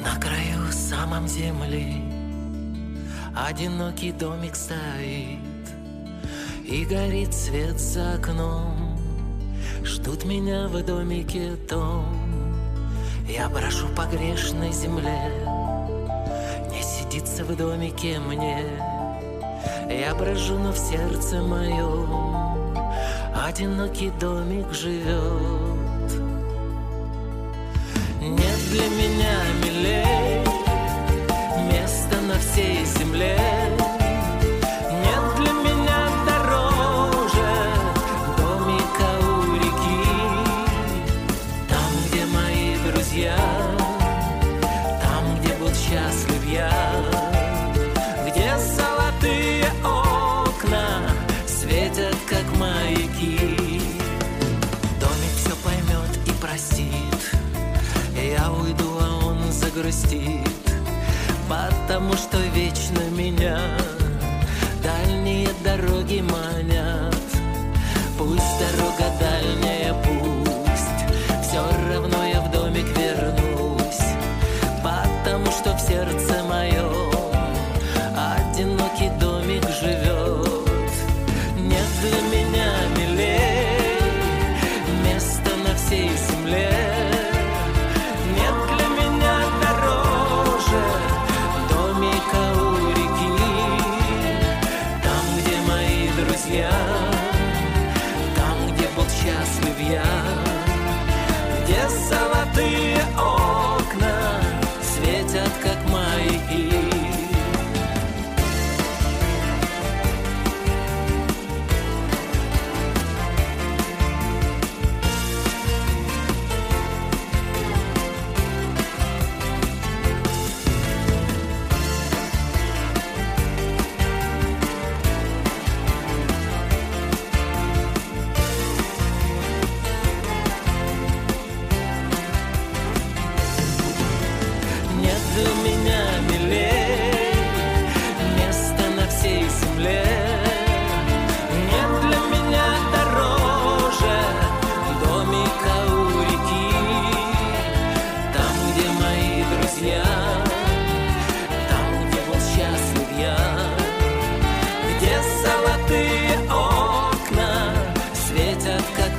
На краю самом земли одинокий домик стоит, и горит свет за окном. Ждут меня в домике том. Я брошу по грешной земле, не сидится в домике мне. Я брожу, но в сердце моем одинокий домик живет. Нет для меня милей места на всей земле. Нет для меня дороже домика у реки. Там, где мои друзья, там, где был счастлив я, где золотые окна светят, как маяки. Домик все поймет и простит. Я уйду, а он загрустит, потому что вечно меня дальние дороги манят. Пусть дорога дальняя, пусть, все равно я в домик вернусь, потому что в сердце моем одинокий домик живет. Нет для меня милей места на всей земле. Там, где был счастлив я, где золотые окна светят, как маяки. Как